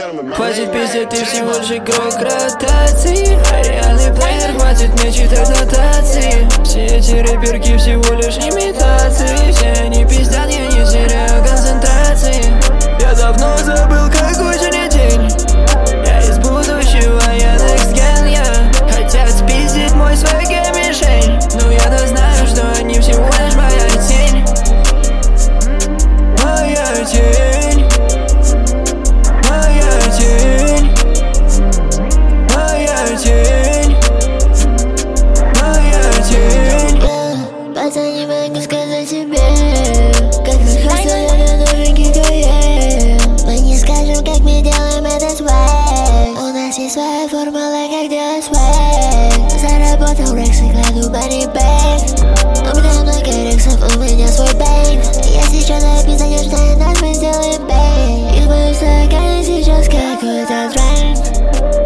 Хватит пиздеть, ты всего лишь игрок ротации. Реальный плеер, хватит мне читать нотации. Все эти рэперки всего лишь имитации. Все они пиздят, я не теряю концентрации. Я давно забыл, какой сегодня день. Я из будущего, я next gen, я хотят спиздить мой свэг и мишень. Но я-то знаю, что они всего лишь моя тень. Моя тень. Моя тень. Моя тень. Моя тень. Пацан, не могу сказать тебе, как нахожу я на новенький КЕ. Мы не скажем, как мы делаем этот свэг. У нас есть своя формула, как делать свэг. Заработал рексы, кладу манибэк. У меня много рексов, у меня свой бэнк. Я сейчас написано, что нас мы сделаем бэнк. Из моих стаканов сейчас какой-то тренд.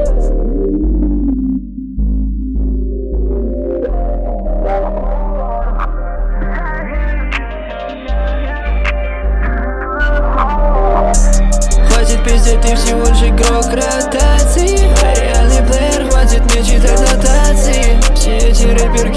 Хватит пиздеть, ты всего лишь игрок ротации. Реальный плеер, хватит мне читать нотации. Все эти рэперки